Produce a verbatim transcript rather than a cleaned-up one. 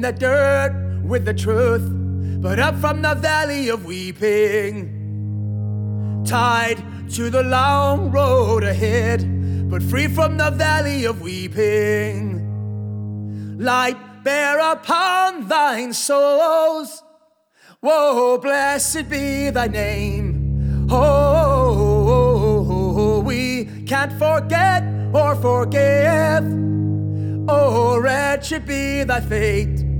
the dirt with the truth, but up from the valley of weeping. Tied to the long road ahead, but free from the valley of weeping. Light bear upon thine souls. Whoa, blessed be thy name. Oh, we can't forget or forgive. Oh, wretched be thy fate.